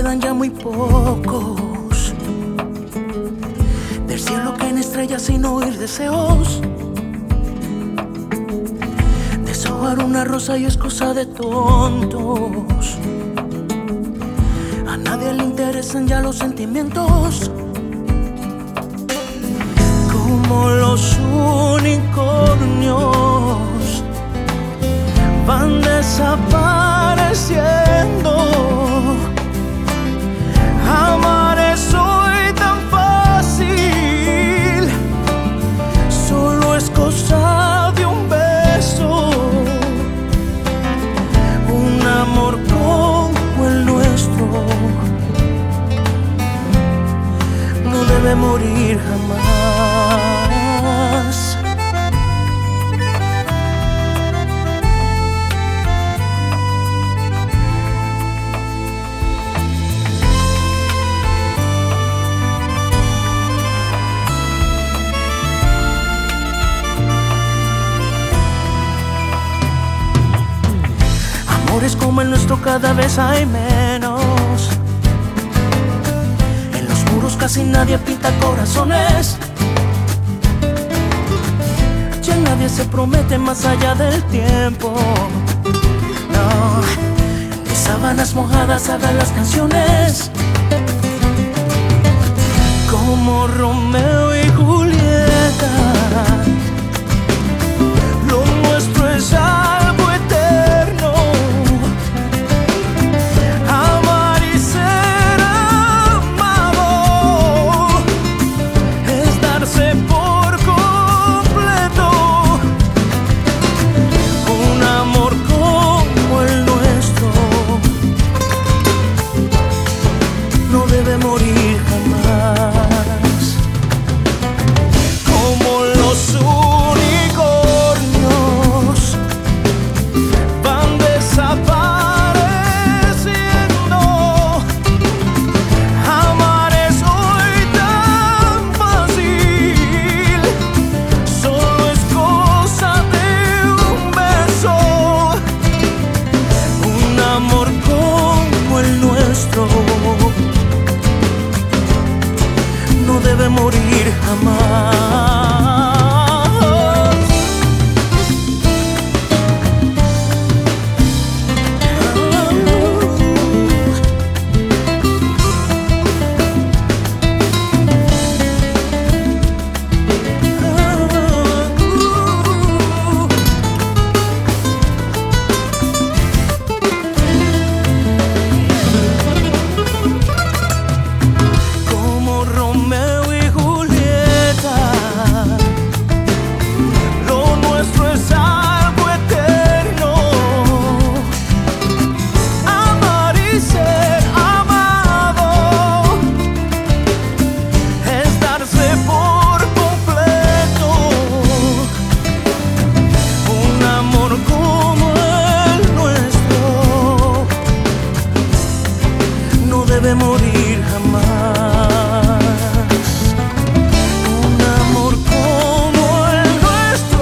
quedan ya muy pocos. Del cielo caen estrellas sin oír deseos. Deshojar una rosa y es cosa de tontos. A nadie le interesan ya los sentimientos. Como los unicornios van desapareciendo. Amar es hoy tan fácil, solo es cosa de un beso. Un amor como el nuestro no debe morir jamás. Amores como el nuestro cada vez hay menos. En los muros casi nadie pinta corazones. Ya nadie se promete más allá del tiempo. No, de sábanas mojadas hagan las canciones. Como Romeo y Julieta, lo nuestro es algo eterno. Amar y ser amado es darse por completo. Un amor como el nuestro no debe morir jamás. Como los unicornios van desapareciendo. Amar es hoy tan fácil, solo es cosa de un beso. Un amor como el nuestro no debe morir jamás. Como Romeo y Julieta, lo nuestro es algo eterno. Amar y ser amado es darse por completo. Un amor como el nuestro no debe morir jamás. Un amor como el nuestro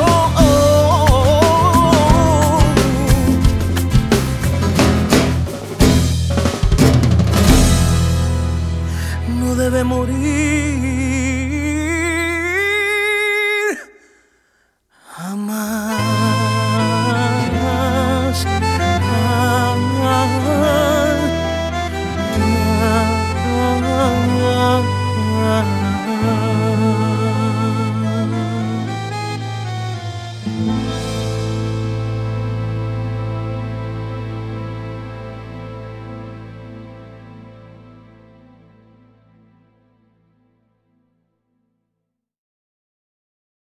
no debe morir.